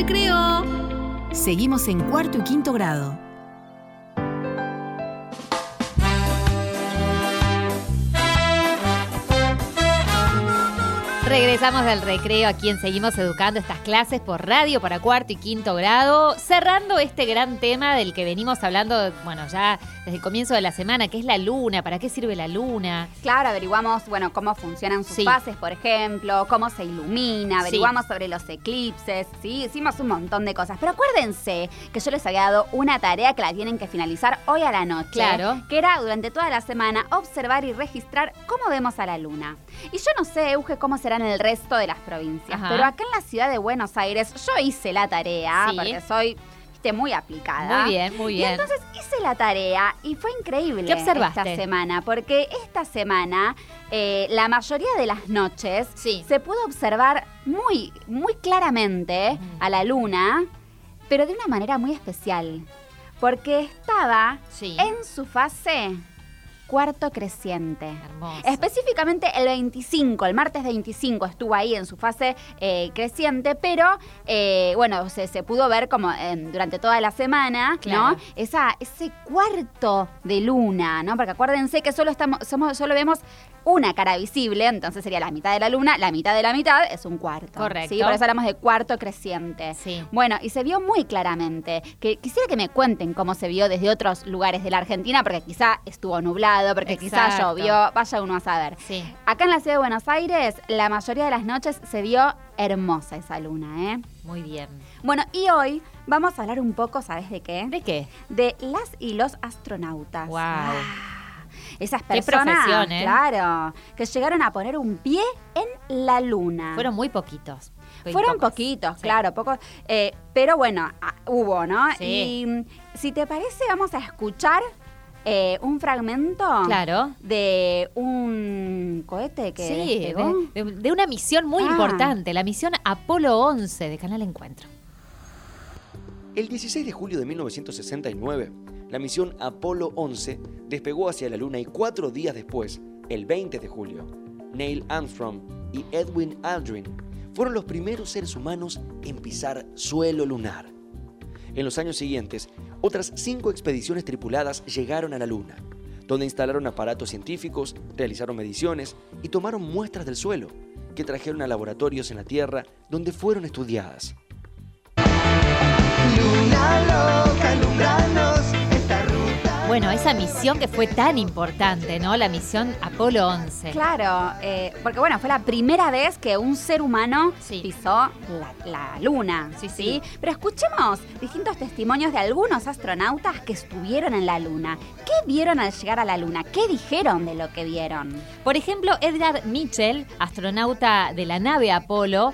recreo. Seguimos en cuarto y quinto grado. Regresamos del recreo, a quien seguimos educando estas clases por radio para cuarto y quinto grado, cerrando este gran tema del que venimos hablando, bueno, ya desde el comienzo de la semana, que es la luna, ¿para qué sirve la luna? Claro, averiguamos, bueno, cómo funcionan sus fases, por ejemplo, cómo se ilumina, averiguamos sobre los eclipses, sí, hicimos un montón de cosas. Pero acuérdense que yo les había dado una tarea que la tienen que finalizar hoy a la noche. Claro. Que era, durante toda la semana, observar y registrar cómo vemos a la luna. Y yo no sé, Euge, cómo será en el resto de las provincias, pero acá en la ciudad de Buenos Aires yo hice la tarea, porque soy muy aplicada. Muy bien, muy bien. Y entonces hice la tarea y fue increíble. ¿Qué observaste? Esta semana? Porque esta semana la mayoría de las noches se pudo observar muy, muy claramente a la luna, pero de una manera muy especial, porque estaba en su fase cuarto creciente. Hermoso. Específicamente el martes 25 estuvo ahí en su fase creciente, pero bueno, se pudo ver como durante toda la semana, ¿no? Ese cuarto de luna, ¿no? Porque acuérdense que solo vemos una cara visible, entonces sería la mitad de la luna, la mitad de la mitad es un cuarto. Correcto. ¿Sí? Por eso hablamos de cuarto creciente. Sí. Bueno, y se vio muy claramente. Quisiera que me cuenten cómo se vio desde otros lugares de la Argentina, porque quizá estuvo nublado, porque quizá llovió, vaya uno a saber. Sí. Acá en la ciudad de Buenos Aires, la mayoría de las noches se vio hermosa esa luna, ¿eh? Muy bien. Bueno, y hoy vamos a hablar un poco, ¿sabes de qué? ¿De qué? De las y los astronautas. Wow. Esas Qué personas, profesión, ¿eh? Claro, que llegaron a poner un pie en la luna. Fueron muy poquitos. Fueron poquitos, claro, pocos. Pero bueno, hubo, ¿no? Sí. Y si te parece, vamos a escuchar un fragmento de un cohete que despegó. De una misión muy importante, la misión Apolo 11 de Canal Encuentro. El 16 de julio de 1969, la misión Apolo 11 despegó hacia la Luna y 4 días después, el 20 de julio, Neil Armstrong y Edwin Aldrin fueron los primeros seres humanos en pisar suelo lunar. En los años siguientes, otras 5 expediciones tripuladas llegaron a la Luna, donde instalaron aparatos científicos, realizaron mediciones y tomaron muestras del suelo, que trajeron a laboratorios en la Tierra, donde fueron estudiadas. Luna loca, alumbranos esta ruta. Bueno, esa misión que fue tan importante, ¿no? La misión Apolo 11. Claro, porque bueno, fue la primera vez que un ser humano pisó la Luna, ¿sí? Pero escuchemos distintos testimonios de algunos astronautas que estuvieron en la Luna. ¿Qué vieron al llegar a la Luna? ¿Qué dijeron de lo que vieron? Por ejemplo, Edgar Mitchell, astronauta de la nave Apolo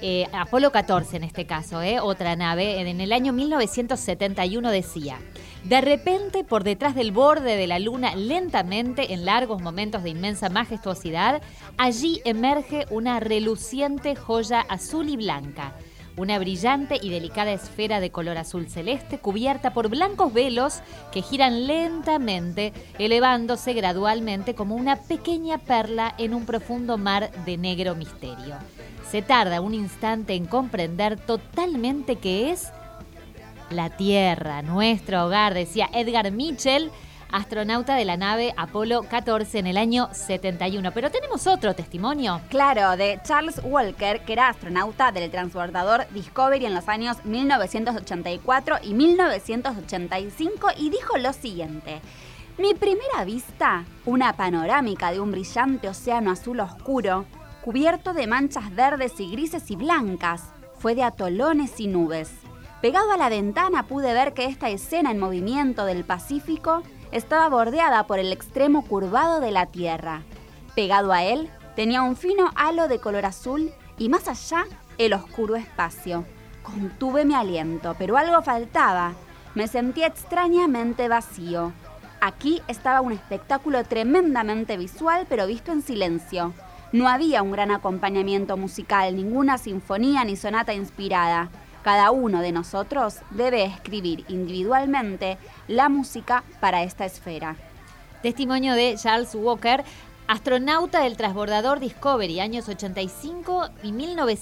14 en este caso, otra nave, en el año 1971 decía: de repente, por detrás del borde de la Luna, lentamente, en largos momentos de inmensa majestuosidad, allí emerge una reluciente joya azul y blanca. Una brillante y delicada esfera de color azul celeste cubierta por blancos velos que giran lentamente, elevándose gradualmente como una pequeña perla en un profundo mar de negro misterio. Se tarda un instante en comprender totalmente qué es la Tierra, nuestro hogar, decía Edgar Mitchell, astronauta de la nave Apolo 14 en el año 71. Pero tenemos otro testimonio. Claro, de Charles Walker, que era astronauta del transbordador Discovery en los años 1984 y 1985, y dijo lo siguiente: mi primera vista, una panorámica de un brillante océano azul oscuro, cubierto de manchas verdes y grises y blancas, fue de atolones y nubes. Pegado a la ventana pude ver que esta escena en movimiento del Pacífico estaba bordeada por el extremo curvado de la Tierra. Pegado a él tenía un fino halo de color azul y más allá el oscuro espacio. Contuve mi aliento, pero algo faltaba. Me sentía extrañamente vacío. Aquí estaba un espectáculo tremendamente visual, pero visto en silencio. No había un gran acompañamiento musical, ninguna sinfonía ni sonata inspirada. Cada uno de nosotros debe escribir individualmente la música para esta esfera. Testimonio de Charles Walker, Astronauta del transbordador Discovery, años 85 y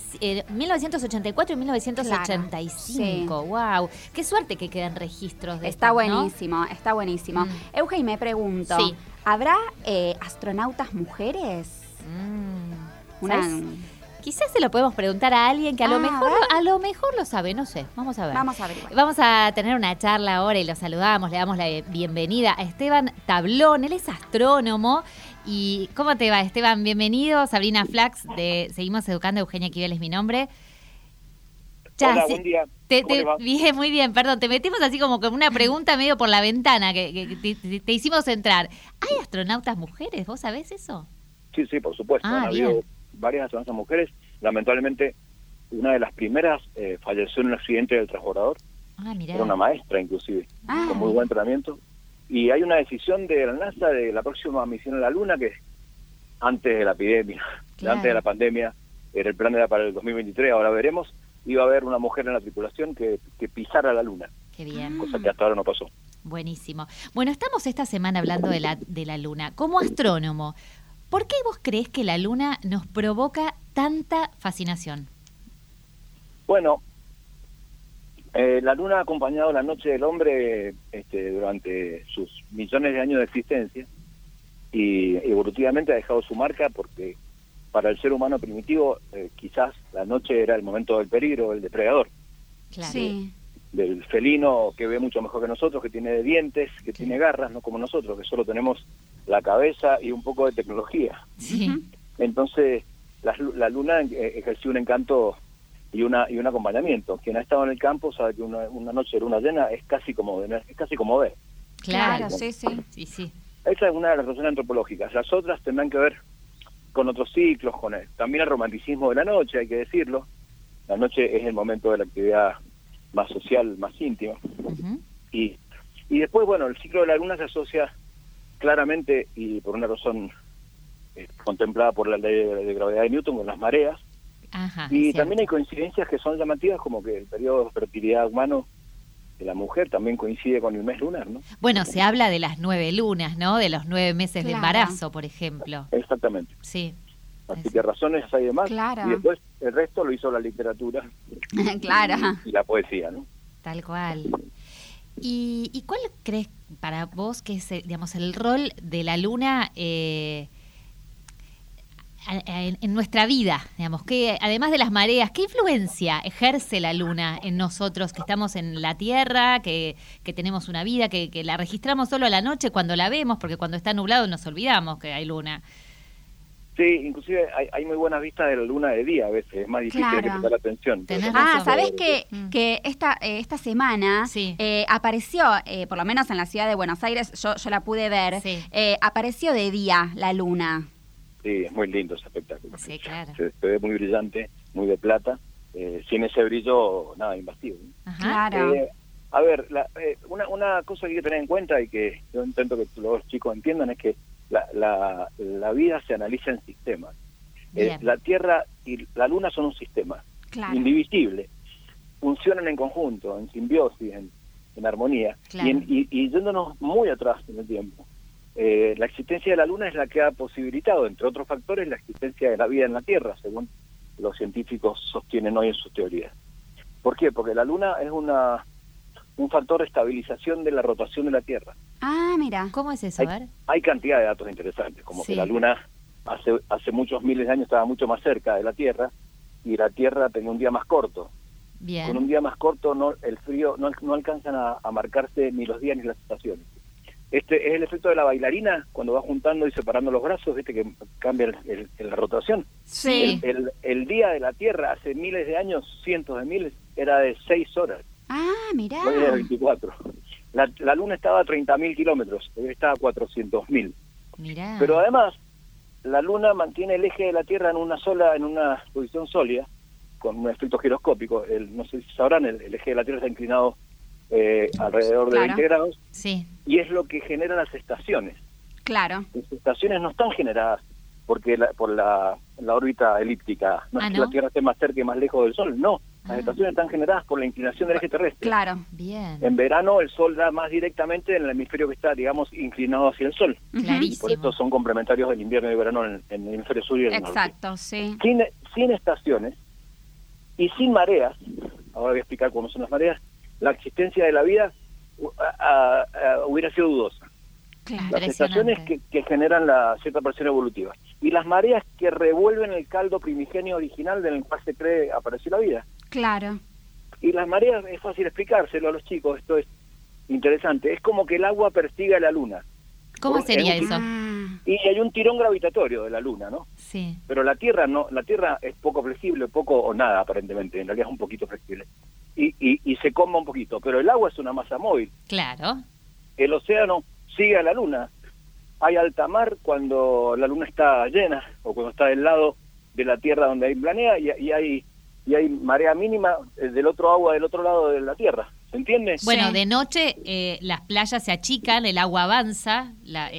1984 y 1985. Claro, Wow, qué suerte que quedan registros de Está esto, buenísimo, está buenísimo. Euge, me pregunto, Sí. ¿habrá astronautas mujeres? ¿Sabes? Quizás se lo podemos preguntar a alguien que a lo mejor lo sabe, no sé. Vamos a ver. Vamos a averiguar. Vamos a tener una charla ahora y lo saludamos, le damos la bienvenida a Esteban Tablón. Él es astrónomo. ¿Y cómo te va, Esteban? Bienvenido. Sabrina Flax de Seguimos Educando. Eugenia Quivel es mi nombre. Hola, buen día. ¿Cómo le va? Bien, muy bien, perdón. Te metimos así como con una pregunta medio por la ventana que te hicimos entrar. ¿Hay astronautas mujeres? ¿Vos sabés eso? Sí, por supuesto. Han habido varias astronautas mujeres. Lamentablemente, una de las primeras falleció en un accidente del transbordador. Mirá. Era una maestra, inclusive, con muy buen entrenamiento. Y hay una decisión de la NASA de la próxima misión a la Luna, que antes de la epidemia, antes de la pandemia, era el plan era para el 2023, ahora veremos, iba a haber una mujer en la tripulación que pisara la Luna. Qué bien. Cosa que hasta ahora no pasó. Buenísimo. Bueno, estamos esta semana hablando de la Luna. Como astrónomo, ¿por qué vos creés que la Luna nos provoca tanta fascinación? Bueno, la Luna ha acompañado la noche del hombre durante sus millones de años de existencia y evolutivamente ha dejado su marca porque para el ser humano primitivo quizás la noche era el momento del peligro, el depredador. Claro. Sí. Del felino que ve mucho mejor que nosotros, que tiene dientes, que tiene garras, no como nosotros, que solo tenemos la cabeza y un poco de tecnología. Sí. Entonces, la Luna ejerció un encanto y un acompañamiento. Quien ha estado en el campo sabe que una noche de luna llena es casi como ver. Claro, sí. Sí. Esa es una de las razones antropológicas. Las otras tendrán que ver con otros ciclos, también el romanticismo de la noche, hay que decirlo. La noche es el momento de la actividad más social, más íntima. Uh-huh. Y después, bueno, el ciclo de la Luna se asocia claramente, y por una razón contemplada por la ley de gravedad de Newton, con las mareas. Ajá, Y cierto. también hay coincidencias que son llamativas, como que el periodo de fertilidad humano de la mujer también coincide con el mes lunar, ¿no? Bueno, se habla de las 9 lunas, ¿no? De los 9 meses de Claro. embarazo, por ejemplo. Exactamente. Sí. Así que razones hay de más. Claro. Y después el resto lo hizo la literatura Claro. y la poesía, ¿no? Tal cual. ¿Y cuál crees para vos que es, digamos, el rol de la Luna en nuestra vida? Digamos, que además de las mareas, ¿qué influencia ejerce la Luna en nosotros que estamos en la Tierra, que tenemos una vida, que la registramos solo a la noche cuando la vemos, porque cuando está nublado nos olvidamos que hay luna? Sí, inclusive hay muy buenas vistas de la Luna de día a veces, es más difícil de prestar atención. Tenés razón. ¿Sabés que esta semana Sí. apareció, por lo menos en la ciudad de Buenos Aires, yo la pude ver, Sí. apareció de día la luna? Sí, es muy lindo ese espectáculo. Sí, claro. Se ve muy brillante, muy de plata, sin ese brillo, nada, invasivo. Ajá. Claro. A ver, una cosa que hay que tener en cuenta y que yo intento que los chicos entiendan es que la vida se analiza en sistemas. Bien. La Tierra y la Luna son un sistema Claro. indivisible, funcionan en conjunto, en simbiosis, en armonía. Claro. Y yéndonos muy atrás en el tiempo, la existencia de la Luna es la que ha posibilitado, entre otros factores, la existencia de la vida en la Tierra, según los científicos sostienen hoy en sus teorías. ¿Por qué? Porque la Luna es un factor de estabilización de la rotación de la Tierra. Mira. ¿Cómo es eso? A ver. Hay cantidad de datos interesantes, como Sí. que la Luna hace muchos miles de años estaba mucho más cerca de la Tierra y la Tierra tenía un día más corto. Bien. Con un día más corto el frío no alcanzan a marcarse ni los días ni las estaciones. Este es el efecto de la bailarina cuando va juntando y separando los brazos, viste que cambia la rotación. Sí. El día de la Tierra hace miles de años, cientos de miles, era de 6 horas, Mirá. hoy es de 24. La Luna estaba a 30.000 kilómetros, hoy está a 400.000. Mirá. Pero además, la Luna mantiene el eje de la Tierra en una posición sólida, con un efecto giroscópico. No sé si sabrán, el eje de la Tierra está inclinado alrededor de 20 grados, Sí. y es lo que genera las estaciones. Claro. Las estaciones no están generadas por la órbita elíptica, no es que ¿no? la Tierra esté más cerca y más lejos del Sol, no. Las estaciones están generadas por la inclinación del eje terrestre. Claro. Bien. En verano el sol da más directamente en el hemisferio que está, digamos, inclinado hacia el sol. Clarísimo. Por eso son complementarios del invierno y verano en el hemisferio sur y el norte. Exacto, sí. Sin estaciones y sin mareas, ahora voy a explicar cómo son las mareas, la existencia de la vida hubiera sido dudosa. Claro. Las estaciones que generan la cierta presión evolutiva y las mareas que revuelven el caldo primigenio original del cual se cree apareció la vida. Claro. Y las mareas es fácil explicárselo a los chicos, esto es interesante, es como que el agua persiga a la luna. ¿Cómo sería Es un- eso? Y hay un tirón gravitatorio de la luna, ¿no? Sí. Pero la Tierra no, la Tierra es poco flexible, poco o nada aparentemente, en realidad es un poquito flexible. Y se comba un poquito, pero el agua es una masa móvil. Claro. El océano sigue a la luna. Hay alta mar cuando la luna está llena o cuando está del lado de la Tierra donde hay planea y hay marea mínima del otro agua del otro lado de la Tierra. ¿Se entiende? Bueno, Sí. de noche las playas se achican, el agua avanza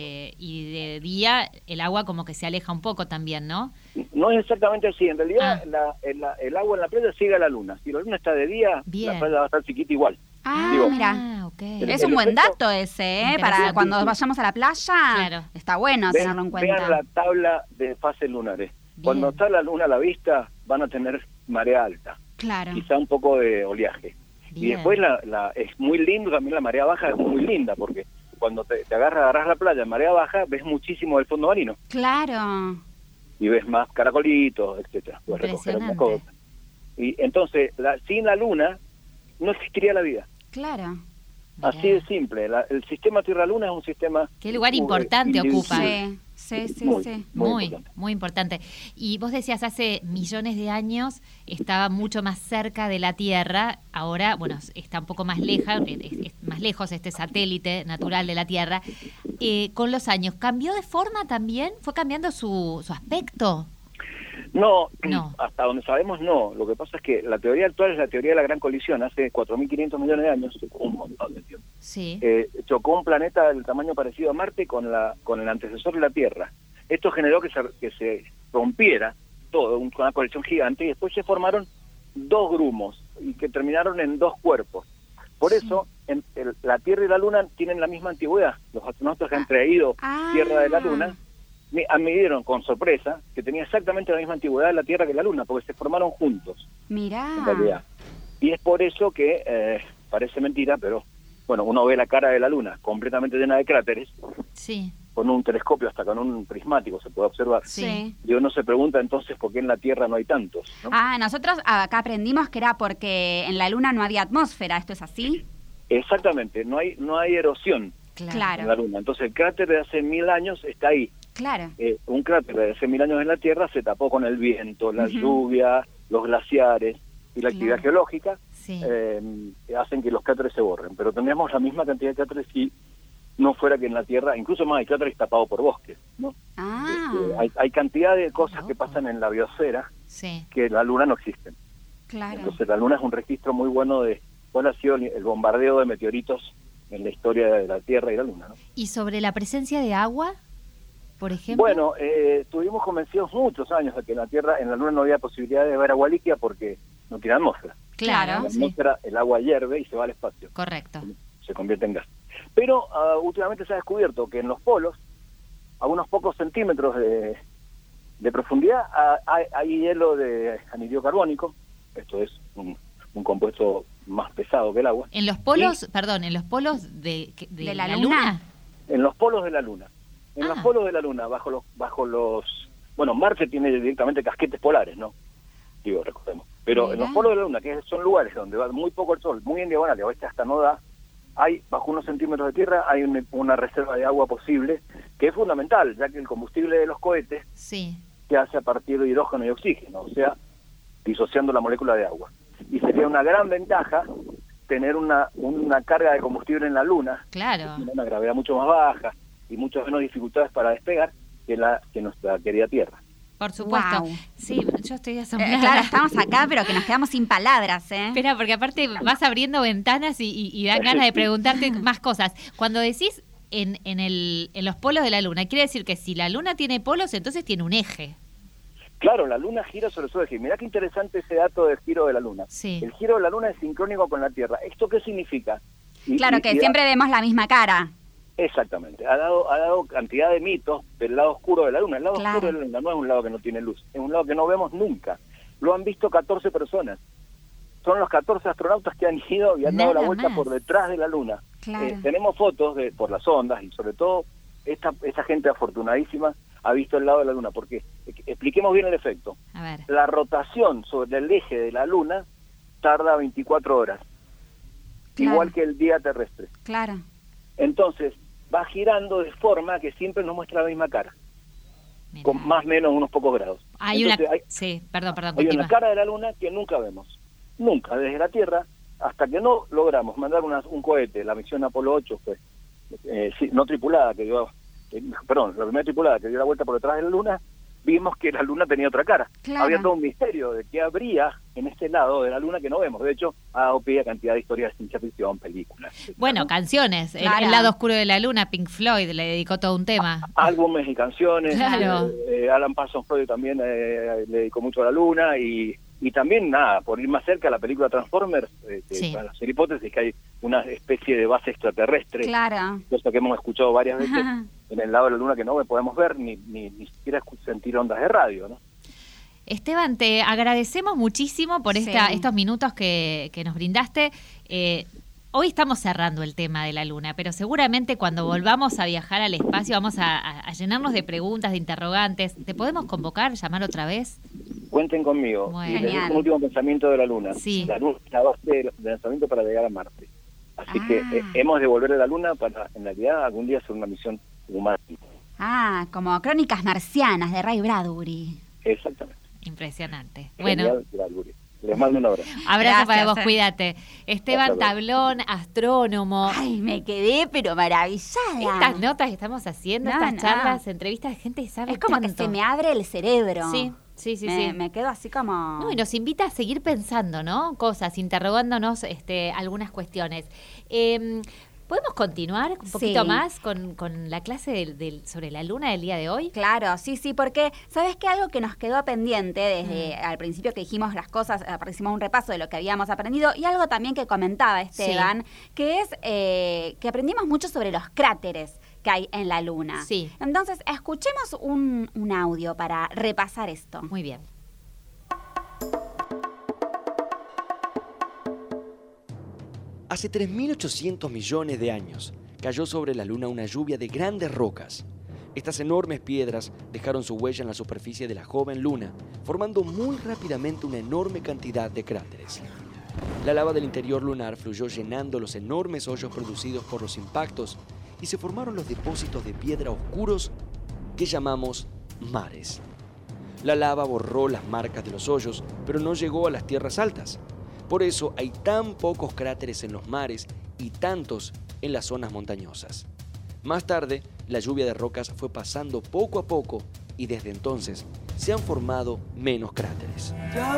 y de día el agua como que se aleja un poco también, ¿no? No es exactamente así. En realidad el agua en la playa sigue a la luna. Si la luna está de día, Bien. la playa va a estar chiquita igual. Ah, Digo, mira. Ah, ok. Es un buen efecto- dato ese, ¿eh? Interesante. Para cuando vayamos a la playa. Claro. Está bueno tenerlo en cuenta. Vean la tabla de fases lunares. Bien. Cuando está la luna a la vista, van a tener marea alta, Claro. quizá un poco de oleaje. Y Bien. después es muy lindo también la marea baja, es muy linda, porque cuando te agarras la playa en marea baja, ves muchísimo del fondo marino. Claro. Y ves más caracolitos, etcétera. Puedes recoger algunas Impresionante. cosas. Y entonces, sin la luna, no existiría la vida. Claro. Mirá. Así de simple. El sistema Tierra-Luna es un sistema... Qué lugar importante ocupa. Sí, sí, sí, Muy. sí. Muy importante. Y vos decías, hace millones de años estaba mucho más cerca de la Tierra, ahora, bueno, está un poco más más lejos este satélite natural de la Tierra. Con los años, ¿cambió de forma también? ¿Fue cambiando su aspecto? No, No. hasta donde sabemos no. Lo que pasa es que la teoría actual es la teoría de la gran colisión. Hace 4.500 millones de años, un montón de tiempo, Sí. chocó un planeta del tamaño parecido a Marte con el antecesor de la Tierra. Esto generó que se rompiera todo, una colisión gigante, y después se formaron dos grumos y que terminaron en dos cuerpos. Por eso la Tierra y la Luna tienen la misma antigüedad. Los astronautas que han traído Tierra de la Luna midieron con sorpresa que tenía exactamente la misma antigüedad la Tierra que la Luna, porque se formaron juntos, Mirá. en realidad. Y es por eso que, parece mentira, pero bueno, uno ve la cara de la Luna completamente llena de cráteres, Sí. con un telescopio, hasta con un prismático se puede observar. Sí. Y uno se pregunta entonces por qué en la Tierra no hay tantos, ¿no? Nosotros acá aprendimos que era porque en la Luna no había atmósfera. ¿Esto es así? Exactamente, no hay erosión Claro. en la Luna. Entonces el cráter de hace 1000 años está ahí. Claro. Un cráter de hace 1000 años en la Tierra se tapó con el viento, la lluvia, los glaciares y la actividad Claro. geológica. Sí. Hacen que los cráteres se borren, pero tendríamos la misma cantidad de cráteres si no fuera que en la Tierra, incluso más, hay cráteres tapados por bosques, ¿no? Hay cantidad de cosas que pasan en la biosfera Sí. que en la Luna no existen. Claro. Entonces la Luna es un registro muy bueno de cuál ha sido el bombardeo de meteoritos en la historia de la Tierra y la Luna, ¿no? ¿Y sobre la presencia de agua, por ejemplo? Bueno, estuvimos convencidos muchos años de que en la Luna no había posibilidad de ver agua líquida porque no tiene atmósfera. Claro, En la sí. atmósfera el agua hierve y se va al espacio. Correcto. Se convierte en gas. Pero últimamente se ha descubierto que en los polos, a unos pocos centímetros de profundidad, hay hielo de anhidro carbónico. Esto es un compuesto más pesado que el agua. En los polos, en los polos de la la Luna. Luna. En los polos de la Luna. En los polos de la Luna, bajo los... Bueno, Marte tiene directamente casquetes polares, ¿no? Digo, recordemos. Pero Mirá. en los polos de la Luna, que son lugares donde va muy poco el sol, muy en diagonal, y a veces hasta no da, hay, bajo unos centímetros de tierra, hay una reserva de agua posible, que es fundamental, ya que el combustible de los cohetes Sí. se hace a partir de hidrógeno y oxígeno, o sea, disociando la molécula de agua. Y sería una gran ventaja tener una carga de combustible en la Luna, Claro. tiene una gravedad mucho más baja y muchas menos dificultades para despegar que nuestra querida Tierra. Por supuesto. Wow. Sí, yo estoy asombrada. Claro, estamos acá, pero que nos quedamos sin palabras, ¿eh? Espera, porque aparte vas abriendo ventanas y dan ganas de preguntarte más cosas. Cuando decís en los polos de la Luna, quiere decir que si la Luna tiene polos, entonces tiene un eje. Claro, la luna gira sobre su eje. Mirá qué interesante ese dato del giro de la luna. Sí. El giro de la luna es sincrónico con la Tierra. ¿Esto qué significa? Claro, que siempre vemos la misma cara. Exactamente. Ha dado cantidad de mitos del lado oscuro de la luna. El lado Claro. oscuro de la luna no es un lado que no tiene luz, es un lado que no vemos nunca. Lo han visto 14 personas. Son los 14 astronautas que han ido y han dado la Nada vuelta más. por detrás de la luna. Claro. Tenemos fotos por las ondas y sobre todo esta gente afortunadísima ha visto el lado de la luna. Porque expliquemos bien el efecto. A ver. La rotación sobre el eje de la luna tarda 24 horas, Claro. igual que el día terrestre. Claro. Entonces va girando de forma que siempre nos muestra la misma cara, Mirá. con más o menos unos pocos grados. Hay Entonces, una... Sí, perdón, hay continúa. una cara de la luna que nunca vemos. Nunca, desde la Tierra, hasta que no logramos mandar un cohete, la misión Apolo 8 fue, no tripulada, que dio, la primera tripulada que dio la vuelta por detrás de la luna, vimos que la luna tenía otra cara. Claro. Había todo un misterio de qué habría en este lado de la luna que no vemos. De hecho, ha dado pie a cantidad de historias de ciencia ficción, películas. Bueno, canciones. Claro. El lado oscuro de la luna, Pink Floyd le dedicó todo un tema. Álbumes y canciones. Claro. Alan Parsons Project también le dedicó mucho a la luna y también, nada, por ir más cerca, la película Transformers, Sí. para hacer hipótesis que hay una especie de base extraterrestre, Claro. cosa que hemos escuchado varias veces en el lado de la luna que no podemos ver ni siquiera sentir ondas de radio, ¿no? Esteban, te agradecemos muchísimo por Sí. estos minutos que nos brindaste. Hoy estamos cerrando el tema de la luna, pero seguramente cuando volvamos a viajar al espacio vamos a llenarnos de preguntas, de interrogantes. ¿Te podemos convocar, llamar otra vez? Cuenten conmigo. Bueno. Y les dejo Genial. un último pensamiento de la luna. Sí. La luna es la base de lanzamiento para llegar a Marte. Así que Ah. hemos de volver a la luna para, en realidad, algún día hacer una misión humana. Ah, como Crónicas Marcianas de Ray Bradbury. Exactamente. Impresionante. Bueno, Genial, Bradbury. Les mando un abrazo. abrazo para Gracias. vos, cuídate. Esteban Hasta luego. Tablón, astrónomo. Ay, me quedé pero maravillada. Estas notas que estamos haciendo, No, estas no. charlas, entrevistas de gente que sabe Es como que tanto. se me abre el cerebro. Sí. Me quedo así como... No, y nos invita a seguir pensando, ¿no? Cosas, interrogándonos algunas cuestiones. ¿Podemos continuar un poquito Sí. más con la clase sobre la luna del día de hoy? Claro, sí, porque ¿sabes qué? Algo que nos quedó pendiente desde al principio que dijimos las cosas, hicimos un repaso de lo que habíamos aprendido y algo también que comentaba Esteban, que es que aprendimos mucho sobre los cráteres que hay en la luna. Sí. Entonces, escuchemos un audio para repasar esto. Muy bien. Hace 3.800 millones de años cayó sobre la Luna una lluvia de grandes rocas. Estas enormes piedras dejaron su huella en la superficie de la joven Luna, formando muy rápidamente una enorme cantidad de cráteres. La lava del interior lunar fluyó llenando los enormes hoyos producidos por los impactos y se formaron los depósitos de piedra oscuros que llamamos mares. La lava borró las marcas de los hoyos, pero no llegó a las tierras altas. Por eso hay tan pocos cráteres en los mares y tantos en las zonas montañosas. Más tarde, la lluvia de rocas fue pasando poco a poco y desde entonces se han formado menos cráteres.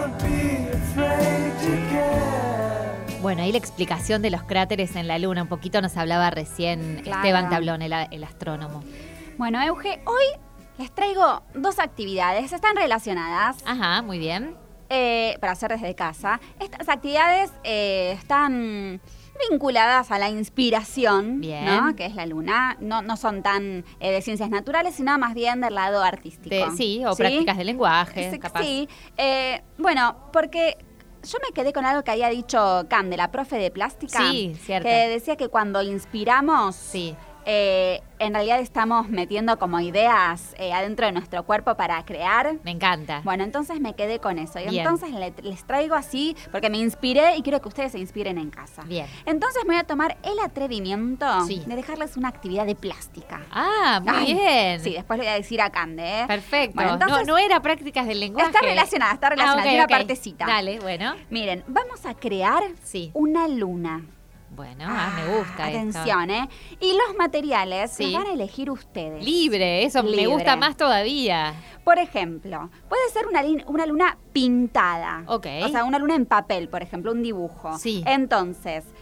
Bueno, ahí la explicación de los cráteres en la luna. Un poquito nos hablaba recién Claro. Esteban Tablón, el astrónomo. Bueno, Euge, hoy les traigo dos actividades, están relacionadas. Ajá, muy bien. Para hacer desde casa. Estas actividades están vinculadas a la inspiración, Bien. ¿no? Que es la luna. No son tan de ciencias naturales, sino más bien del lado artístico. Sí, o prácticas de lenguaje, Sí, capaz. sí. Bueno, porque yo me quedé con algo que había dicho Cande, la profe de plástica. Sí, cierto. Que decía que cuando inspiramos... Sí. En realidad estamos metiendo como ideas adentro de nuestro cuerpo para crear. Me encanta. Bueno, entonces me quedé con eso. Y Bien. entonces les traigo así, porque me inspiré y quiero que ustedes se inspiren en casa. Bien. Entonces me voy a tomar el atrevimiento Sí. de dejarles una actividad de plástica. Ah, muy Ay, bien. Sí, después le voy a decir a Cande. Perfecto. Bueno, entonces, no era prácticas del lenguaje. Está relacionada, ok, tiene una ok. partecita. Dale, bueno. Miren, vamos a crear Sí. una luna. Bueno, me gusta Atención, Y los materiales Sí. los van a elegir ustedes. Libre, eso me Libre. gusta más todavía. Por ejemplo, puede ser una luna pintada. Ok. O sea, una luna en papel, por ejemplo, un dibujo. Sí. Entonces,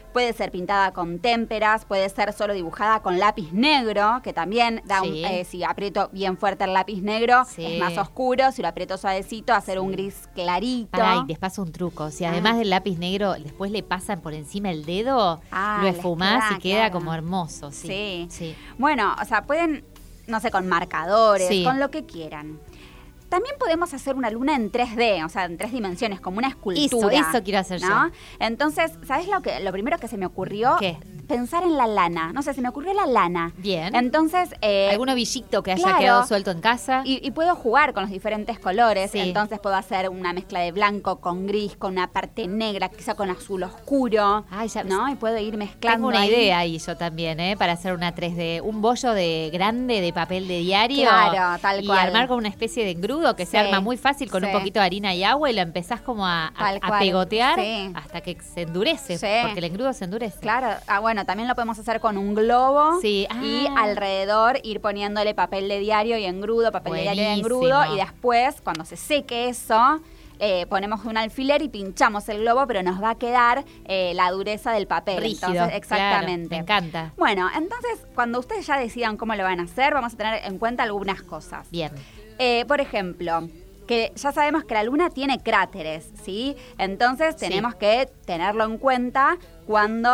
Puede ser pintada con témperas, puede ser solo dibujada con lápiz negro, que también da si aprieto bien fuerte el lápiz negro, es más oscuro. Si lo aprieto suavecito, hacer un gris clarito. Pará, y les paso un truco. Si además del lápiz negro, después le pasan por encima el dedo, lo esfumás y queda como hermoso. Sí. Bueno, o sea, pueden, no sé, con marcadores, con lo que quieran. También podemos hacer una luna en 3D, o sea, en 3 dimensiones, como una escultura. Eso quiero hacer yo. Entonces, ¿sabes lo primero que se me ocurrió? ¿Qué? Pensar en la lana. No sé, se me ocurrió la lana. Bien. Entonces, algún ovillito que haya quedado suelto en casa. Y puedo jugar con los diferentes colores. Entonces puedo hacer una mezcla de blanco con gris, con una parte negra, quizá con azul oscuro. ¿No? Y puedo ir mezclando. Tengo una idea ahí yo también, para hacer una 3D. Un bollo grande de papel de diario. Claro, tal cual. Y armar con una especie de engrudo que se arma muy fácil con un poquito de harina y agua y lo empezás como a pegotear hasta que se endurece. Porque el engrudo se endurece. Claro. Bueno, también lo podemos hacer con un globo y alrededor ir poniéndole papel de diario y engrudo, papel de diario y engrudo, y después, cuando se seque eso, ponemos un alfiler y pinchamos el globo, pero nos va a quedar la dureza del papel. Rígido, entonces, exactamente. Claro, me encanta. Bueno, entonces, cuando ustedes ya decidan cómo lo van a hacer, vamos a tener en cuenta algunas cosas. Bien. Por ejemplo, que ya sabemos que la Luna tiene cráteres, ¿sí? Entonces tenemos que tenerlo en cuenta cuando,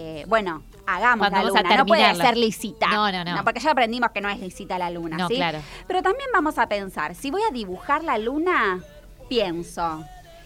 hagamos la Luna. No puede ser lisita. No. Porque ya aprendimos que no es lisita la Luna, ¿sí? Claro. Pero también vamos a pensar, si voy a dibujar la Luna, pienso,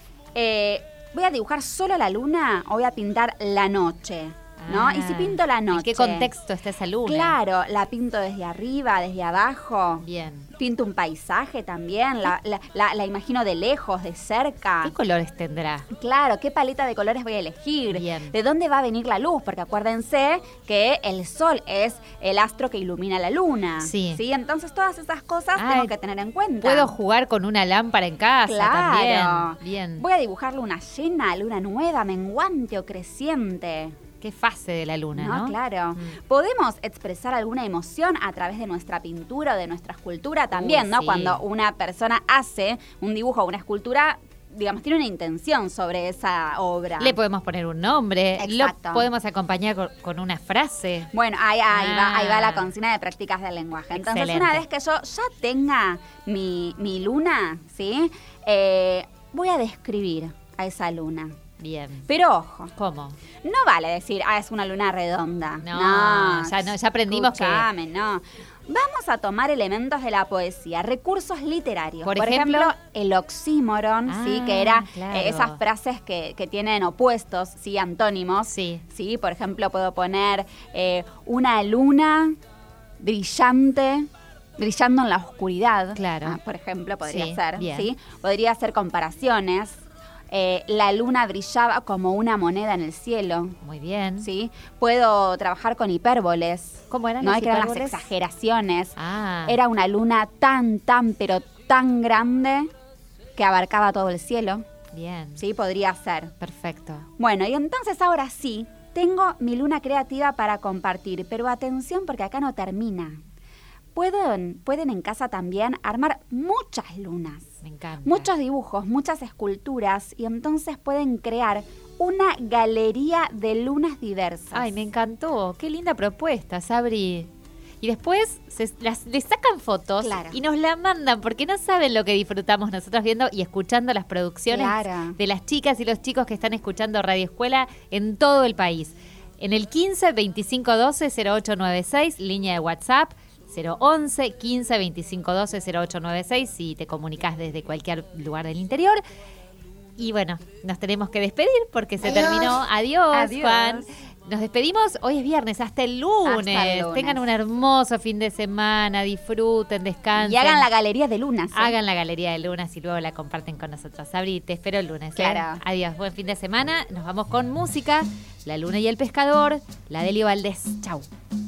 ¿voy a dibujar solo la Luna o voy a pintar la noche? ¿No? Y si pinto la noche. ¿En qué contexto está esa luna? Claro, la pinto desde arriba, desde abajo. Bien. Pinto un paisaje también, la imagino de lejos, de cerca. ¿Qué colores tendrá? Claro, ¿qué paleta de colores voy a elegir? Bien. ¿De dónde va a venir la luz? Porque acuérdense que el sol es el astro que ilumina la luna. Sí. Entonces todas esas cosas tengo que tener en cuenta. ¿Puedo jugar con una lámpara en casa también? Bien. Voy a dibujar luna llena, luna nueva, menguante o creciente. Qué fase de la luna, ¿no? Claro. Podemos expresar alguna emoción a través de nuestra pintura o de nuestra escultura también, ¿no? Sí. Cuando una persona hace un dibujo o una escultura, digamos, tiene una intención sobre esa obra. Le podemos poner un nombre. Exacto. Lo podemos acompañar con una frase. Bueno, ahí va la consigna de prácticas del lenguaje. Entonces, excelente. Una vez que yo ya tenga mi luna, ¿sí? Voy a describir a esa luna. Bien. Pero ojo. ¿Cómo? No vale decir, es una luna redonda. No, ya aprendimos escuchame, no. Vamos a tomar elementos de la poesía, recursos literarios. Por ejemplo, el oxímoron, ¿sí? Que era esas frases que tienen opuestos, ¿sí? Antónimos. Sí. Por ejemplo, puedo poner una luna brillando en la oscuridad. Claro. Por ejemplo, podría ser. Bien. ¿Sí? Podría ser comparaciones. La luna brillaba como una moneda en el cielo. Muy bien. ¿Sí? Puedo trabajar con hipérboles. ¿Cómo eran ¿no? las que eran las hipérboles? exageraciones. Ah. Era una luna pero tan grande que abarcaba todo el cielo. Bien. Sí, podría ser. Perfecto. Bueno, y entonces ahora sí, tengo mi luna creativa para compartir. Pero atención, porque acá no termina. Pueden en casa también armar muchas lunas. Me encanta. Muchos dibujos, muchas esculturas, y entonces pueden crear una galería de lunas diversas. Ay, me encantó. Qué linda propuesta, Sabri. Y después les sacan fotos y nos la mandan, porque no saben lo que disfrutamos nosotros viendo y escuchando las producciones de las chicas y los chicos que están escuchando Radio Escuela en todo el país. En el 15 25 12 0896, línea de WhatsApp, 011 15 25 12 0896 si te comunicas desde cualquier lugar del interior. Y bueno, nos tenemos que despedir porque se terminó. Adiós, Juan. Nos despedimos, hoy es viernes, hasta el lunes. Tengan un hermoso fin de semana, disfruten, descansen. Y hagan la galería de lunas. Hagan la galería de lunas y luego la comparten con nosotros. Sabri, te espero el lunes. Claro. Adiós, buen fin de semana. Nos vamos con música. La Luna y el Pescador, la de Elio Valdés. Chau.